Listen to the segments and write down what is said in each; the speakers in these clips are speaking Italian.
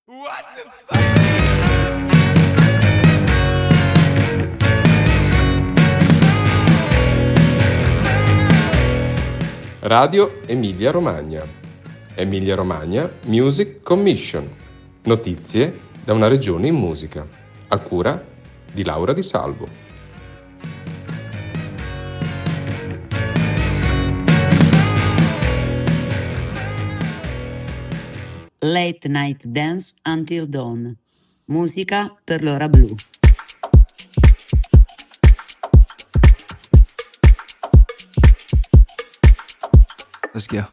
What the fuck? Radio Emilia Romagna. Emilia Romagna Music Commission. Notizie da una regione in musica. A cura di Laura Di Salvo. Late Night Dance Until Dawn. Musica per l'ora blu. Let's go.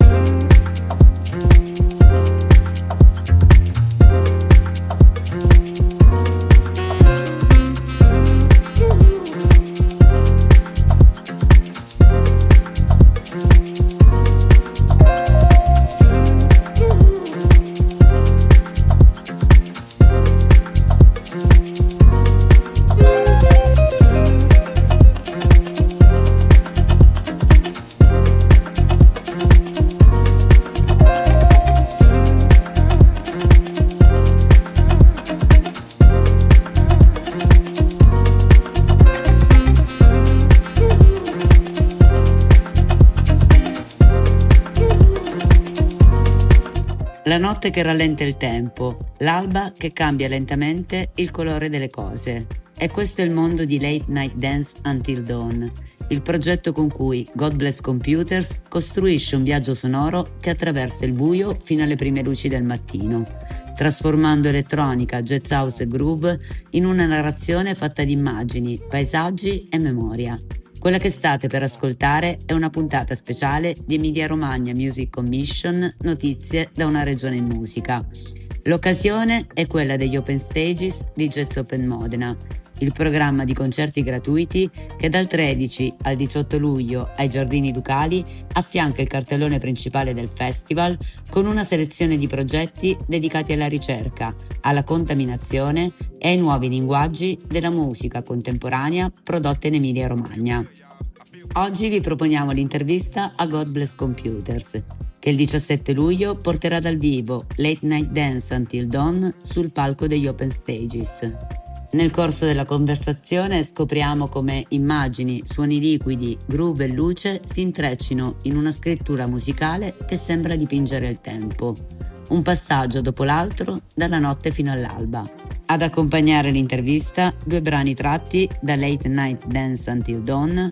La notte che rallenta il tempo, l'alba che cambia lentamente il colore delle cose. E questo è il mondo di Late Night Dance Until Dawn, il progetto con cui God Bless Computers costruisce un viaggio sonoro che attraversa il buio fino alle prime luci del mattino, trasformando elettronica, jazz house e groove in una narrazione fatta di immagini, paesaggi e memoria. Quella che state per ascoltare è una puntata speciale di Emilia Romagna Music Commission, notizie da una regione in musica. L'occasione è quella degli Open Stages di Jazz Open Modena, il programma di concerti gratuiti che dal 13 al 18 luglio ai Giardini Ducali affianca il cartellone principale del festival con una selezione di progetti dedicati alla ricerca, alla contaminazione e ai nuovi linguaggi della musica contemporanea prodotta in Emilia-Romagna. Oggi vi proponiamo l'intervista a God Bless Computers, che il 17 luglio porterà dal vivo Late Night Dance Until Dawn sul palco degli Open Stages. Nel corso della conversazione scopriamo come immagini, suoni liquidi, groove e luce si intreccino in una scrittura musicale che sembra dipingere il tempo. Un passaggio dopo l'altro, dalla notte fino all'alba. Ad accompagnare l'intervista, due brani tratti da Late Night Dance Until Dawn,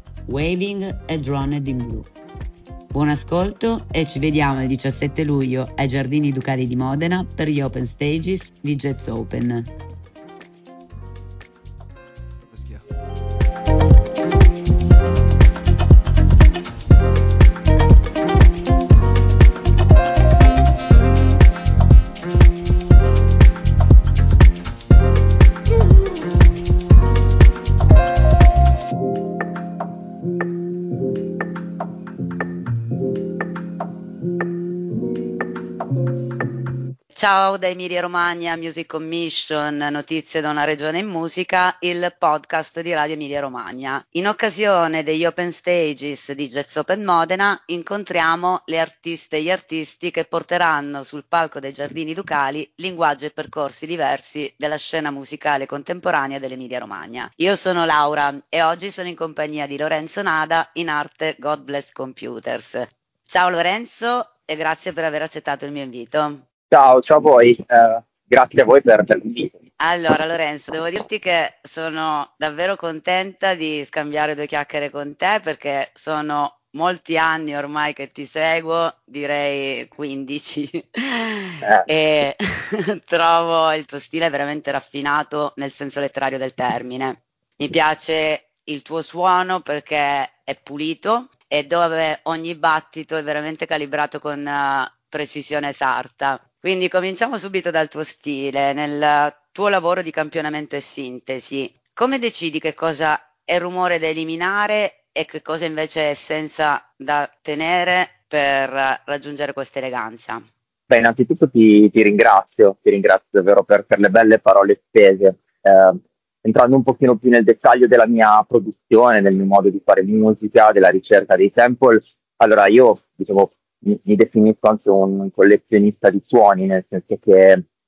Waving e Drowned in Blue. Buon ascolto e ci vediamo il 17 luglio ai Giardini Ducali di Modena per gli Open Stages di Jazz Open. Ciao da Emilia Romagna Music Commission, notizie da una regione in musica, il podcast di Radio Emilia Romagna. In occasione degli Open Stages di Jazz Open Modena incontriamo le artiste e gli artisti che porteranno sul palco dei Giardini Ducali linguaggi e percorsi diversi della scena musicale contemporanea dell'Emilia Romagna. Io sono Laura e oggi sono in compagnia di Lorenzo Nada, in arte God Bless Computers. Ciao Lorenzo e grazie per aver accettato il mio invito. Ciao a voi, grazie a voi per l'invito. Allora Lorenzo, devo dirti che sono davvero contenta di scambiare due chiacchiere con te perché sono molti anni ormai che ti seguo, direi 15, e trovo il tuo stile veramente raffinato nel senso letterario del termine. Mi piace il tuo suono perché è pulito e dove ogni battito è veramente calibrato con precisione sarta. Quindi cominciamo subito dal tuo stile, nel tuo lavoro di campionamento e sintesi. Come decidi che cosa è rumore da eliminare e che cosa invece è essenza da tenere per raggiungere questa eleganza? Beh, innanzitutto ti ringrazio davvero per le belle parole spese. Entrando un pochino più nel dettaglio della mia produzione, del mio modo di fare musica, della ricerca dei sample, allora io mi definisco anche un collezionista di suoni, nel senso che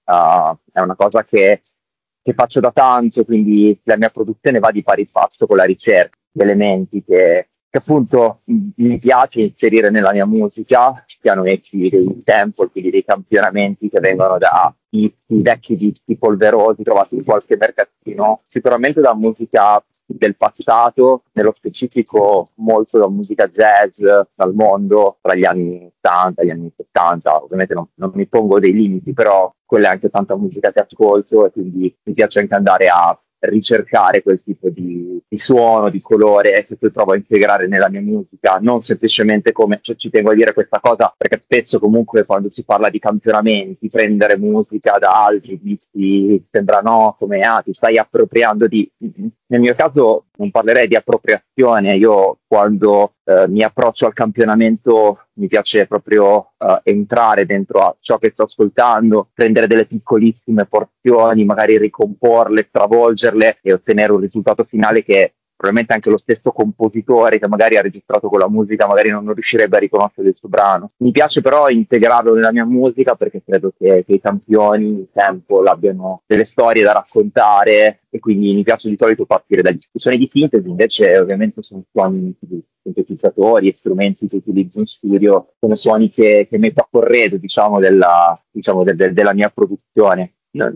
è una cosa che faccio da tanto, quindi la mia produzione va di pari passo con la ricerca di elementi che appunto mi piace inserire nella mia musica, siano essi dei sample, quindi dei campionamenti che vengono da i vecchi dischi polverosi trovati in qualche mercatino, sicuramente da musica del passato, nello specifico molto da musica jazz dal mondo, tra gli anni 80 e gli anni 70, ovviamente non mi pongo dei limiti, però quella è anche tanta musica che ascolto e quindi mi piace anche andare a ricercare quel tipo di suono, di colore che poi provo a integrare nella mia musica, non semplicemente come, cioè, ci tengo a dire questa cosa perché spesso comunque quando si parla di campionamenti, prendere musica da altri dischi sembra no, come ti stai appropriando di... Nel mio caso non parlerei di appropriazione, io quando mi approccio al campionamento mi piace proprio entrare dentro a ciò che sto ascoltando, prendere delle piccolissime porzioni, magari ricomporle, stravolgerle e ottenere un risultato finale che probabilmente anche lo stesso compositore che magari ha registrato quella musica magari non riuscirebbe a riconoscere il suo brano. Mi piace però integrarlo nella mia musica perché credo che i campioni, il tempo, abbiano delle storie da raccontare e quindi mi piace di solito partire dagli suoni di sintesi, invece ovviamente sono suoni di sintetizzatori e strumenti che utilizzo in studio, sono suoni che metto a corredo, diciamo, della mia produzione.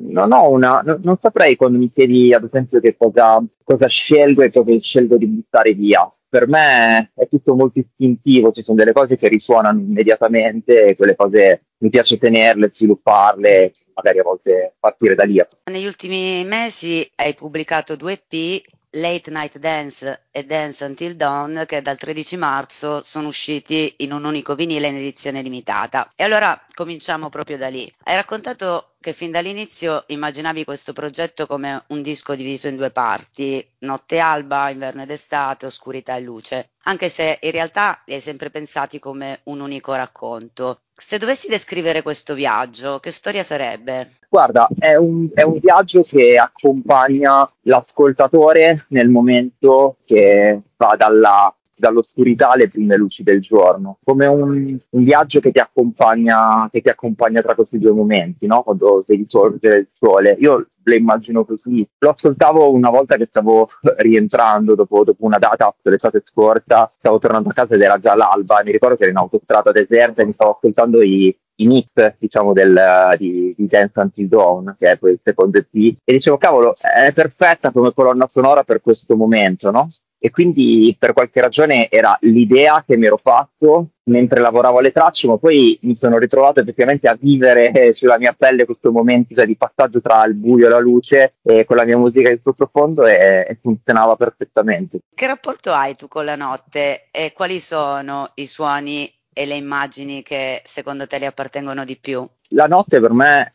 Non saprei quando mi chiedi ad esempio che cosa scelgo e cosa scelgo di buttare via. Per me è tutto molto istintivo, ci sono delle cose che risuonano immediatamente e quelle cose mi piace tenerle, svilupparle, magari a volte partire da lì. Negli ultimi mesi hai pubblicato 2 EP, Late Night Dance e Dance Until Dawn, che dal 13 marzo sono usciti in un unico vinile in edizione limitata. E allora cominciamo proprio da lì. Hai raccontato che fin dall'inizio immaginavi questo progetto come un disco diviso in 2 parti, notte e alba, inverno ed estate, oscurità e luce, anche se in realtà li hai sempre pensati come un unico racconto. Se dovessi descrivere questo viaggio, che storia sarebbe? Guarda, è un viaggio che accompagna l'ascoltatore nel momento che va dall'oscurità alle prime luci del giorno, come un viaggio che ti accompagna tra questi due momenti, no? Quando vedi sorgere il sole. Io lo immagino così. Lo ascoltavo una volta che stavo rientrando dopo una data l'estate scorsa, stavo tornando a casa ed era già l'alba, mi ricordo che ero in autostrada deserta e mi stavo ascoltando i mix, diciamo, di Dance Until Dawn, che è poi il secondo EP, e dicevo, cavolo, è perfetta come colonna sonora per questo momento, no? E quindi per qualche ragione era l'idea che mi ero fatto mentre lavoravo alle tracce, ma poi mi sono ritrovato effettivamente a vivere sulla mia pelle questo momento di passaggio tra il buio e la luce e con la mia musica in sottofondo e funzionava perfettamente. Che rapporto hai tu con la notte e quali sono i suoni e le immagini che secondo te le appartengono di più? La notte per me,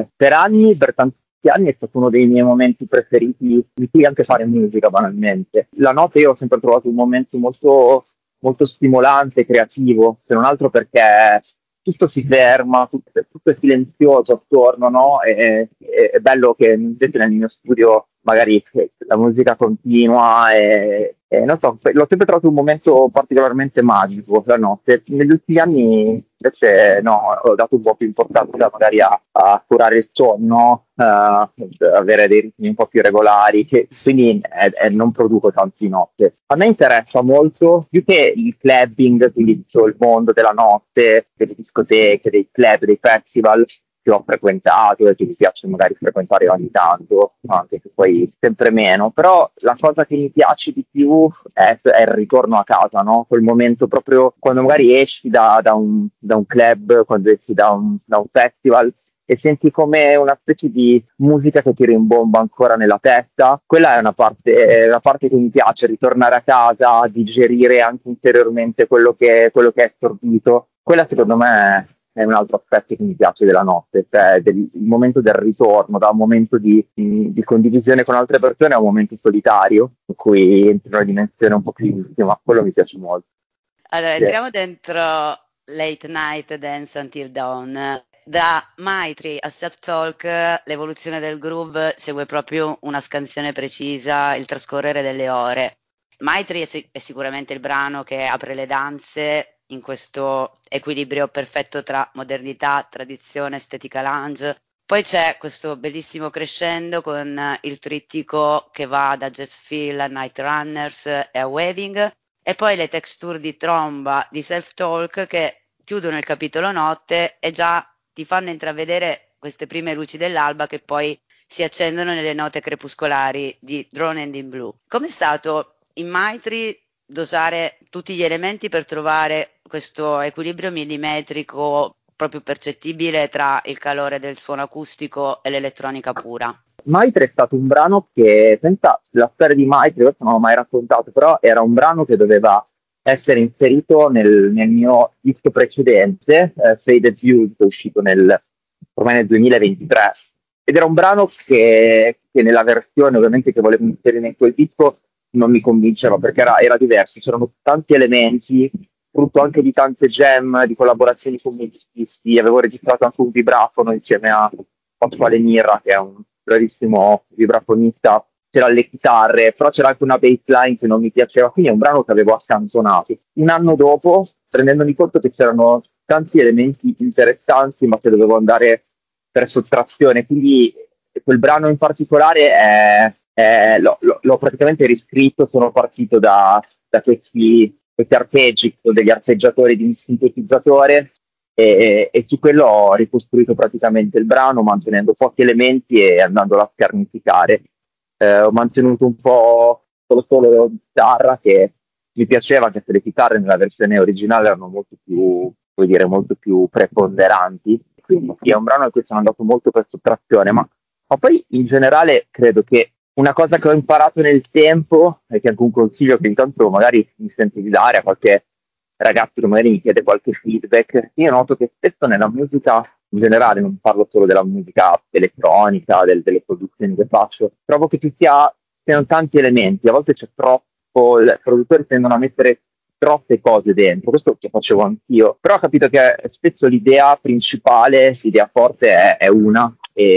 per tanti anni è stato uno dei miei momenti preferiti di cui anche fare musica banalmente. La notte io ho sempre trovato un momento molto, molto stimolante e creativo, se non altro perché tutto si ferma, tutto è silenzioso attorno, no? È bello che invece nel mio studio magari la musica continua e non so, l'ho sempre trovato un momento particolarmente magico la notte. Negli ultimi anni invece no, ho dato un po' più importanza magari a curare il sonno, avere dei ritmi un po' più regolari, quindi non produco tanto di notte. A me interessa molto, più che il clubbing, quindi tutto il mondo della notte, delle discoteche, dei club, dei festival, che ho frequentato e che mi piace magari frequentare ogni tanto, anche se poi sempre meno, però la cosa che mi piace di più è il ritorno a casa, no? Quel momento proprio quando magari esci da un club, quando esci da un festival e senti come una specie di musica che ti rimbomba ancora nella testa. Quella è una parte che mi piace, ritornare a casa, digerire anche interiormente quello che è assorbito. Quella secondo me è un altro aspetto che mi piace della notte, cioè il momento del ritorno, da un momento di condivisione con altre persone a un momento solitario, in cui entro in una dimensione un po' più intima, quello mi piace molto. Allora, entriamo dentro Late Night Dance Until Dawn. Da Maitri a Self Talk l'evoluzione del groove segue proprio una scansione precisa, il trascorrere delle ore. Maitri è sicuramente il brano che apre le danze in questo equilibrio perfetto tra modernità, tradizione, estetica lounge. Poi c'è questo bellissimo crescendo con il trittico che va da Jet Feel a Night Runners e a Waving, e poi le texture di tromba di Self Talk che chiudono il capitolo notte e già ti fanno intravedere queste prime luci dell'alba che poi si accendono nelle note crepuscolari di Drone and in Blue. Com'è stato in Maitri dosare tutti gli elementi per trovare questo equilibrio millimetrico proprio percettibile tra il calore del suono acustico e l'elettronica pura? Maitre è stato un brano che, senza la storia di Maitre, questo non l'ho mai raccontato, però era un brano che doveva essere inserito nel mio disco precedente, Faded Views, che è uscito ormai nel 2023. Ed era un brano che nella versione ovviamente che volevo inserire in quel disco non mi convinceva perché era diverso, c'erano tanti elementi, frutto anche di tante jam, di collaborazioni con musicisti, avevo registrato anche un vibrafono insieme a Pasquale Mirra, che è un bravissimo vibrafonista, c'era le chitarre, però c'era anche una bassline che non mi piaceva, quindi è un brano che avevo accantonato. Un anno dopo, rendendomi conto che c'erano tanti elementi interessanti, ma che dovevo andare per sottrazione, quindi quel brano in particolare l'ho praticamente riscritto, sono partito da questi arpeggi, degli arpeggiatori di un sintetizzatore e su quello ho ricostruito praticamente il brano mantenendo pochi elementi e andandolo a scarnificare. Ho mantenuto un po' solo chitarra che mi piaceva, anche se le chitarre nella versione originale erano molto più preponderanti, quindi sì, è un brano in cui sono andato molto per sottrazione, ma poi in generale credo che una cosa che ho imparato nel tempo, e che è anche un consiglio che intanto magari mi sento di dare a qualche ragazzo che magari mi chiede qualche feedback, io noto che spesso nella musica in generale, non parlo solo della musica elettronica, delle produzioni che faccio, trovo che siano tanti elementi, a volte c'è troppo, i produttori tendono a mettere troppe cose dentro, questo che facevo anch'io, però ho capito che spesso l'idea principale, l'idea forte è una,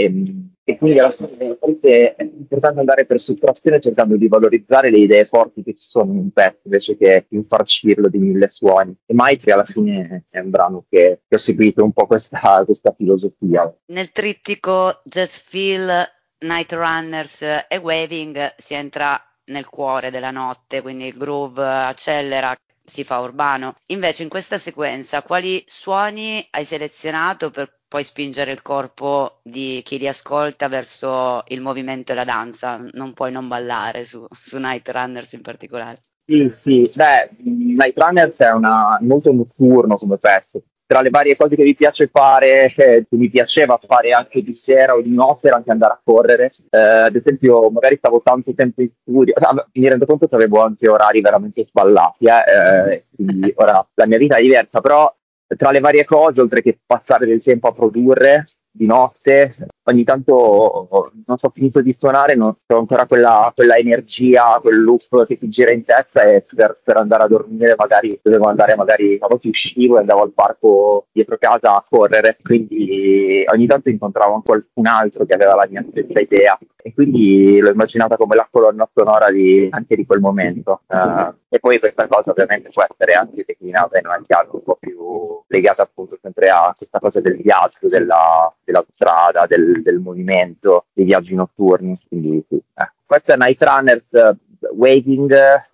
e quindi alla fine è importante andare per sottrazione cercando di valorizzare le idee forti che ci sono in un pezzo invece che infarcirlo di mille suoni. E Maitri alla fine è un brano che ho seguito un po' questa filosofia. Nel trittico Jazz Feel, Night Runners e Waving si entra nel cuore della notte, quindi il groove accelera, si fa urbano. Invece in questa sequenza quali suoni hai selezionato per poi spingere il corpo di chi li ascolta verso il movimento e la danza? Non puoi non ballare su Night Runners in particolare. Sì, Night Runners è molto notturno come pezzo. Tra le varie cose che mi piace fare, che mi piaceva fare anche di sera o di notte, era anche andare a correre. Ad esempio, magari stavo tanto tempo in studio, mi rendo conto che avevo anche orari veramente sballati, quindi ora la mia vita è diversa, però tra le varie cose, oltre che passare del tempo a produrre di notte, ogni tanto non so, finito di suonare, non ho ancora quella energia, quel loop che ti gira in testa e per andare a dormire dovevo andare a volte uscivo e andavo al parco dietro casa a correre, quindi ogni tanto incontravo anche qualcun altro che aveva la mia stessa idea e quindi l'ho immaginata come la colonna sonora anche di quel momento. E poi questa cosa ovviamente può essere anche declinata in una chiave un po' più legata appunto sempre a questa cosa del viaggio, della strada, del movimento, dei viaggi notturni. Quindi sì. Questo è Night Runners. Waving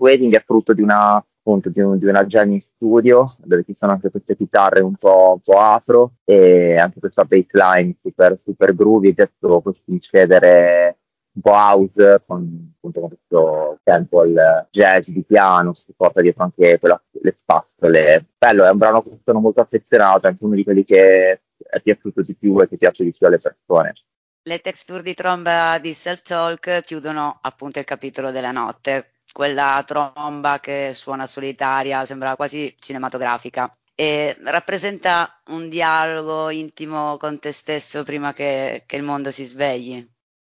è frutto di una jam in studio dove ci sono anche queste chitarre un po' afro e anche questa bassline super groovy, questo incedere un po' house con questo sample jazz di piano che si porta dietro anche le spazzole. Bello, è un brano che sono molto affezionato, è anche uno di quelli che è piaciuto di più e che piace di più alle persone. Le texture di tromba di Self Talk chiudono appunto il capitolo della notte, quella tromba che suona solitaria, sembra quasi cinematografica e rappresenta un dialogo intimo con te stesso prima che il mondo si svegli.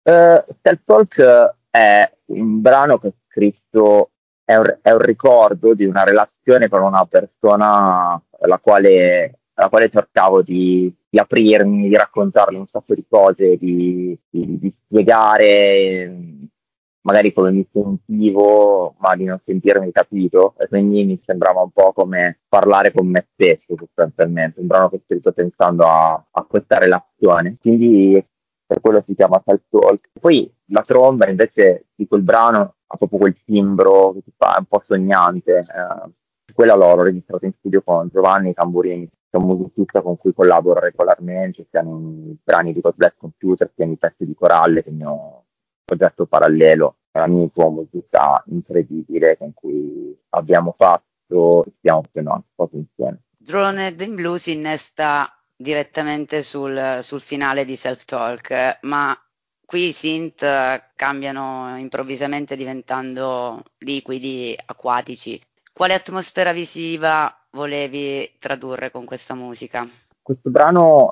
Self Talk è un brano che ho scritto, è un ricordo di una relazione con una persona alla quale cercavo di aprirmi, di raccontarle un sacco di cose, di spiegare magari come mi sentivo, ma di non sentirmi capito, e quindi mi sembrava un po' come parlare con me stesso sostanzialmente, un brano che ho scritto pensando a questa relazione. Quindi per quello si chiama Self-Talk. Poi la tromba invece di quel brano ha proprio quel timbro che ti fa un po' sognante. Quella l'ho registrata in studio con Giovanni Tamburini, che è un musicista con cui collaboro regolarmente, sia nei brani di God Black Computer, sia nei pezzi di Coralle, che è il mio progetto parallelo, è un amico musicista incredibile con cui abbiamo fatto e stiamo facendo anche cose insieme. Drowned in Blue si innesta direttamente sul finale di Self-Talk, ma qui i synth cambiano improvvisamente diventando liquidi, acquatici. Quale atmosfera visiva volevi tradurre con questa musica? Questo brano,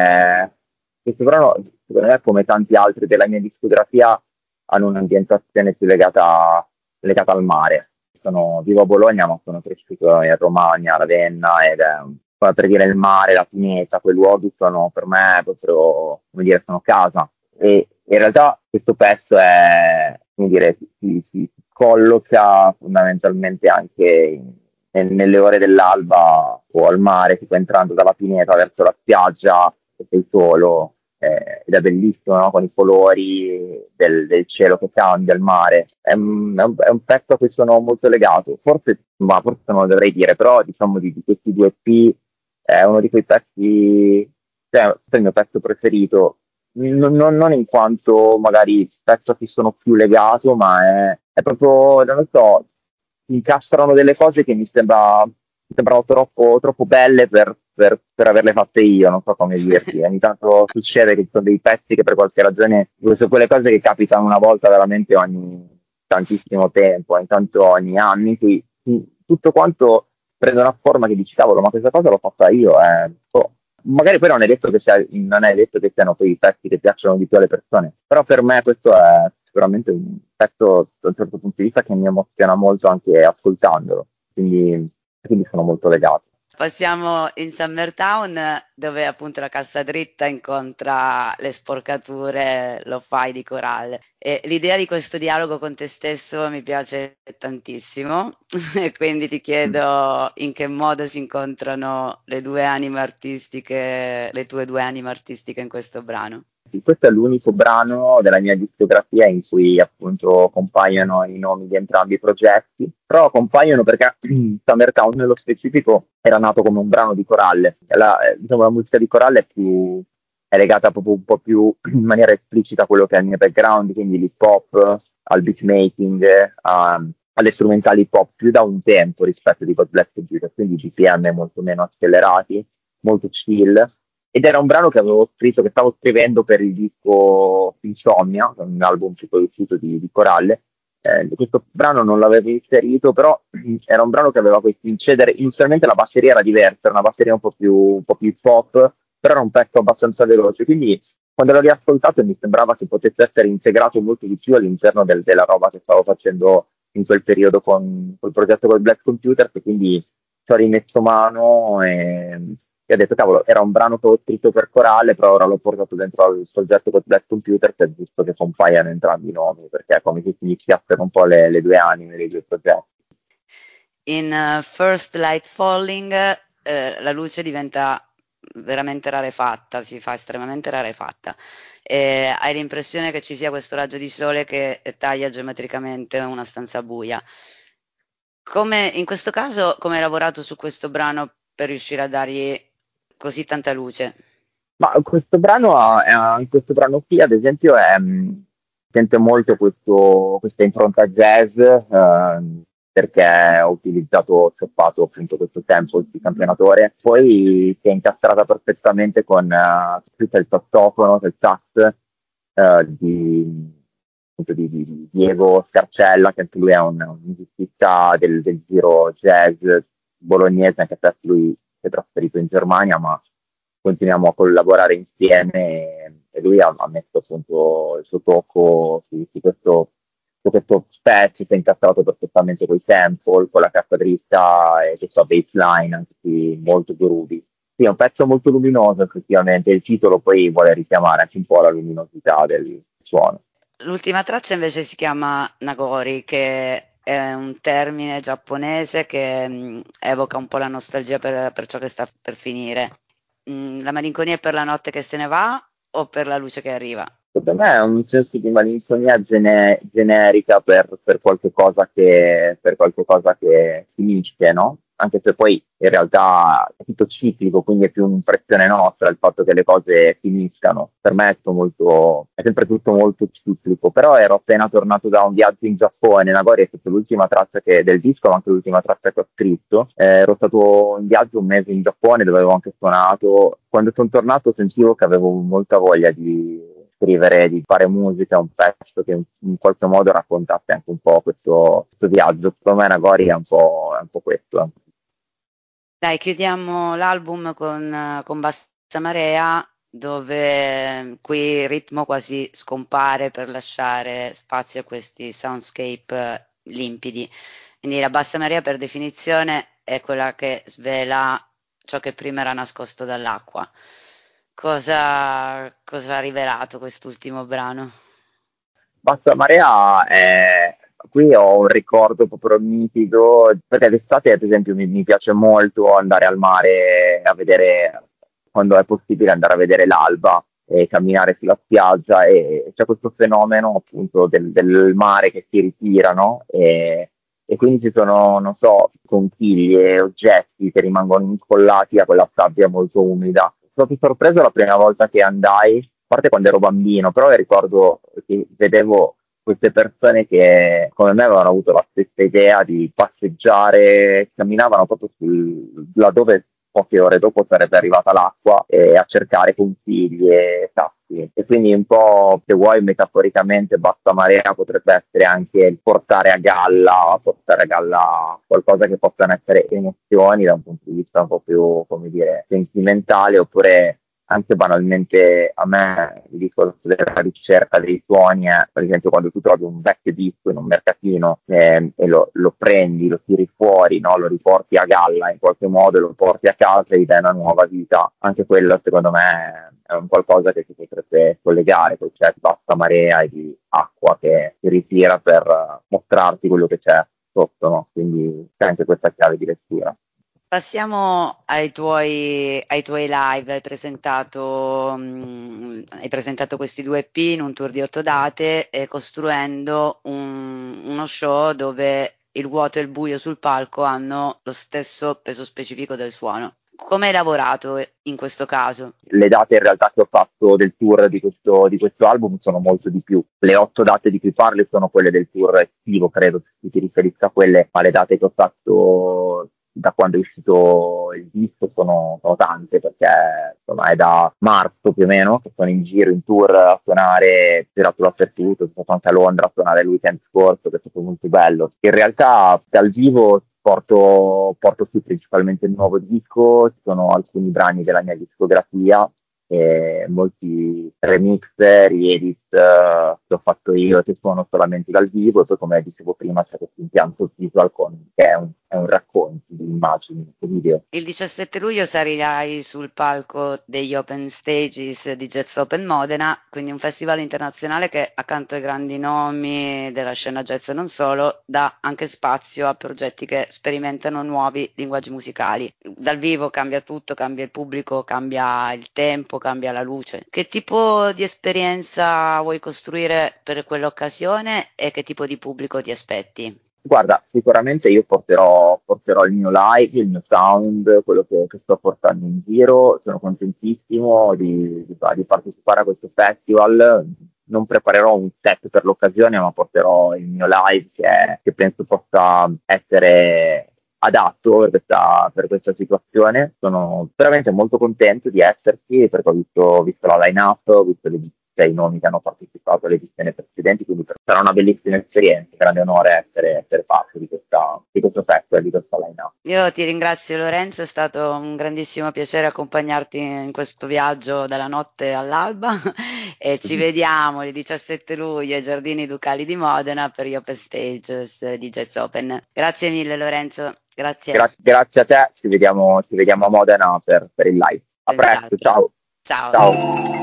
secondo me, come tanti altri della mia discografia, hanno un'ambientazione più legata al mare. Vivo a Bologna, ma sono cresciuto in Romagna, a Ravenna, ed è per dire il mare, la pineta, quei luoghi sono per me proprio, come dire, sono casa. E in realtà questo pezzo è, come dire, si colloca fondamentalmente anche nelle ore dell'alba o al mare, tipo entrando dalla pineta verso la spiaggia, e sei solo, ed è bellissimo, no? Con i colori del cielo che cambia, il mare. È un pezzo a cui sono molto legato, forse non lo dovrei dire, però diciamo di questi due EP è uno di quei pezzi, cioè è il mio pezzo preferito, non in quanto magari pezzo a cui sono più legato, ma è proprio, non lo so, si incastrano delle cose che mi sembrano troppo belle per averle fatte io, non so come dirti. Ogni tanto succede che ci sono dei pezzi che per qualche ragione, sono quelle cose che capitano una volta veramente ogni tantissimo tempo, ogni anno, in cui tutto quanto prende una forma che dici, cavolo, ma questa cosa l'ho fatta io. Boh. Magari poi non è detto che siano quei pezzi che piacciono di più alle persone, però per me questo è sicuramente un pezzo da un certo punto di vista che mi emoziona molto anche ascoltandolo, quindi sono molto legato. Passiamo in Summertown, dove appunto la cassa dritta incontra le sporcature lo-fi di Coralle. E l'idea di questo dialogo con te stesso mi piace tantissimo, e quindi ti chiedo in che modo si incontrano le tue due anime artistiche in questo brano. Questo è l'unico brano della mia discografia in cui appunto compaiono i nomi di entrambi i progetti, però compaiono perché Summertown nello specifico era nato come un brano di Coralle. Diciamo, la musica di Coralle è legata proprio un po' più in maniera esplicita a quello che è il mio background, quindi l'hip hop, al beatmaking, alle strumentali hip hop più da un tempo rispetto di God Bless Computer, quindi BPM molto meno accelerati, molto chill. Ed era un brano che che stavo scrivendo per il disco Insomnia, un album che poi è uscito di Coralle. Questo brano non l'avevo inserito, però era un brano che aveva questo incedere. Inizialmente la batteria era diversa, era una batteria un po' più pop, però era un pezzo abbastanza veloce. Quindi quando l'ho riascoltato mi sembrava che potesse essere integrato molto di più all'interno della roba che stavo facendo in quel periodo con col progetto col Black Computer, che quindi ci ho rimesso mano e ho detto, cavolo, era un brano che ho scritto per Coralle, però ora l'ho portato dentro al soggetto con Black Computer, per giusto che compaiano entrambi i nomi, perché è come se si iniziassero un po' le due anime dei due progetti. In First Light Falling la luce diventa veramente rarefatta, si fa estremamente rarefatta. Hai l'impressione che ci sia questo raggio di sole che taglia geometricamente una stanza buia. In questo caso, come hai lavorato su questo brano per riuscire a dargli così tanta luce? Ma questo qui, ad esempio, sente molto questa impronta jazz, perché ho stoppato appunto questo tempo di campionatore. Poi si è incastrata perfettamente con il sassofono, il sax di Diego Scarcella, che anche lui è un musicista del giro jazz bolognese, anche se lui si è trasferito in Germania, ma continuiamo a collaborare insieme e lui ha messo appunto il suo tocco su questo pezzo, si è incastrato perfettamente con i sample, con la cassa dritta e questa baseline anche qui molto groovy. Sì, è un pezzo molto luminoso effettivamente, il titolo poi vuole richiamare anche un po' la luminosità del suono. L'ultima traccia invece si chiama Nagori, che è un termine giapponese che evoca un po' la nostalgia per ciò che sta per finire. La malinconia è per la notte che se ne va, o per la luce che arriva? Secondo me è un senso di malinconia generica per qualche cosa che finisce, no? Anche se poi in realtà è tutto ciclico, quindi è più un'impressione nostra il fatto che le cose finiscano. Per me è sempre tutto molto ciclico, però ero appena tornato da un viaggio in Giappone, Nagori è stata l'ultima traccia del disco, ma anche l'ultima traccia che ho scritto. Ero stato in viaggio un mese in Giappone dove avevo anche suonato. Quando sono tornato sentivo che avevo molta voglia di scrivere, di fare musica, un pezzo che in qualche modo raccontasse anche un po' questo viaggio. Secondo me Nagori è un po' questo. Dai, chiudiamo l'album con Bassa Marea, dove qui il ritmo quasi scompare per lasciare spazio a questi soundscape limpidi. Quindi la Bassa Marea per definizione è quella che svela ciò che prima era nascosto dall'acqua. Cosa ha rivelato quest'ultimo brano? Bassa Marea qui ho un ricordo proprio nitido, perché d'estate ad esempio mi piace molto andare al mare a vedere, quando è possibile andare a vedere l'alba e camminare sulla spiaggia e c'è questo fenomeno appunto del mare che si ritira, no? E quindi ci sono, non so, conchiglie e oggetti che rimangono incollati a quella sabbia molto umida. Sono stato sorpreso la prima volta che andai, a parte quando ero bambino, però ricordo che vedevo queste persone che come me avevano avuto la stessa idea di passeggiare, camminavano proprio laddove poche ore dopo sarebbe arrivata l'acqua e a cercare consigli e tassi. E quindi un po', se vuoi, metaforicamente Bassa Marea potrebbe essere anche il portare a galla qualcosa che possano essere emozioni da un punto di vista un po' più, come dire, sentimentale, oppure anche banalmente a me il discorso della ricerca dei suoni è, per esempio, quando tu trovi un vecchio disco in un mercatino e lo prendi, lo tiri fuori, no? Lo riporti a galla in qualche modo e lo porti a casa e gli dai una nuova vita. Anche quello, secondo me, è un qualcosa che si potrebbe collegare col concetto di Bassa Marea e di acqua che si ritira per mostrarti quello che c'è sotto, no? Quindi c'è anche questa chiave di lettura. Passiamo ai tuoi live. Hai presentato questi 2 EP in un tour di 8 date, costruendo uno show dove il vuoto e il buio sul palco hanno lo stesso peso specifico del suono. Come hai lavorato in questo caso? Le date in realtà che ho fatto del tour di questo album sono molto di più. Le 8 date di cui parli sono quelle del tour estivo, credo che ti riferisca a quelle, ma le date che ho fatto da quando è uscito il disco sono tante, perché insomma è da marzo più o meno che sono in giro in tour a suonare, girato dappertutto, sono stato anche a Londra a suonare il weekend scorso, che è stato molto bello. In realtà dal vivo porto qui principalmente il nuovo disco, ci sono alcuni brani della mia discografia e molti remix, riedit che ho fatto io, che suono solamente dal vivo, e poi, come dicevo prima, c'è questo impianto visual che è un racconto di immagini, di video. Il 17 luglio salirai sul palco degli Open Stages di Jazz Open Modena, quindi un festival internazionale che, accanto ai grandi nomi della scena jazz e non solo, dà anche spazio a progetti che sperimentano nuovi linguaggi musicali. Dal vivo cambia tutto, cambia il pubblico, cambia il tempo, cambia la luce. Che tipo di esperienza vuoi costruire per quell'occasione e che tipo di pubblico ti aspetti? Guarda, sicuramente io porterò il mio live, il mio sound, quello che sto portando in giro. Sono contentissimo di partecipare a questo festival. Non preparerò un set per l'occasione, ma porterò il mio live che penso possa essere adatto per questa situazione. Sono veramente molto contento di esserci, perché ho visto la line-up, ho visto i nomi che hanno partecipato alle edizioni precedenti, quindi sarà una bellissima esperienza, grande onore essere parte di questo festival, di questa line-up. Io ti ringrazio Lorenzo, è stato un grandissimo piacere accompagnarti in questo viaggio dalla notte all'alba e ci vediamo il 17 luglio ai Giardini Ducali di Modena per gli Open Stages di Jazz Open. Grazie mille Lorenzo, grazie. Grazie a te, ci vediamo a Modena per il live. A presto, ciao. Ciao. Ciao.